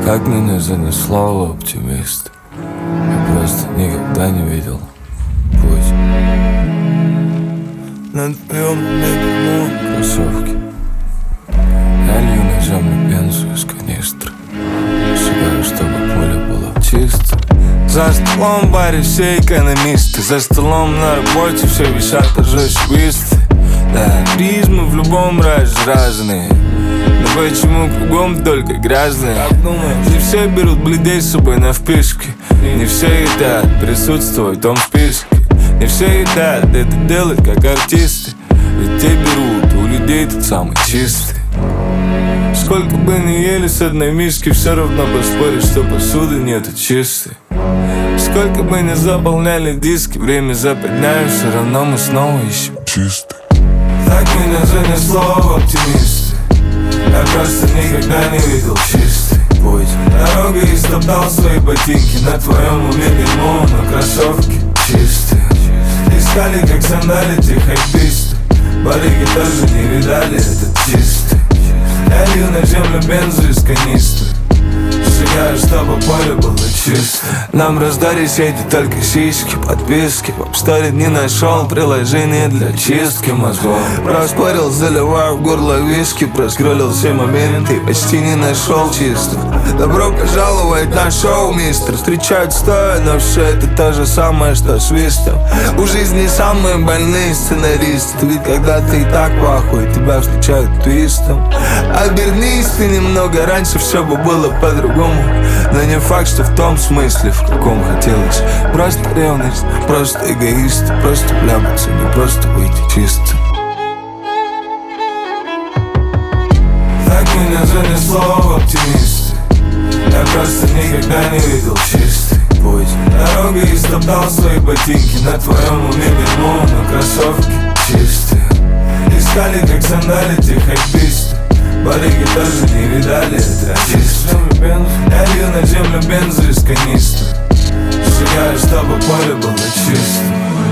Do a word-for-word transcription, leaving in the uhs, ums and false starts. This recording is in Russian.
Как меня занесло в оптимист. Я просто никогда не видел путь. На твоем бегу кроссовки. Я лью на землю бензу из канистры. Шагаю, чтобы поле было чисто. За столом в баре все экономисты. За столом на работе все висят торжествисты. Да, призмы в любом разе разные. Но почему кругом только грязные? Не все берут бледей с собой на вписке. Не все едят присутствовать в том списке. Не все едят это делать как артисты. Ведь те берут у людей тот самый чистый. Сколько бы ни ели с одной миски, все равно поспоришь, что посуды нету чистой. Сколько бы ни заполняли диски, время западняем, все равно мы снова ищем чистый. Так меня занесло в оптимисты. Я просто никогда не видел чистый путь. Дорогой истоптал свои ботинки. На твоем уме дерьмо, но кроссовки чистые. Искали, как сандали, те хайписты. Барыги тоже не видали этот чистый. Я лью на землю бензу из канистры. Шагаю, чтобы поле было чисто. Нам раздали сети только сиськи, подписки. В Апсторе не нашел приложение для чистки мозгов. Проспорил, заливаю в горло виски. Проскроллил все моменты, почти не нашел чисто. Добро пожаловать на шоу, мистер. Встречают стоя, но все это то же самое, что свистом. У жизни самые больные сценаристы. Ведь когда ты и так в ахуе, тебя встречают твистом. Обернись ты немного, раньше все бы было по-другому. Но не факт, что в том смысле, в каком хотелось. Просто ревность, просто эгоист. Просто вляпаться, не просто выйти чисто. Так меня занесло в оптимисты. Я просто никогда не видел чистый путь. Дорогой истоптал свои ботинки. На твоем уме дерьмо, но кроссовки чистые. Искали, как сандали, те хайписты. Барыги тоже не видали это чисто. Я лью на землю бензу из канистры. Шагаю, чтобы поле было чисто.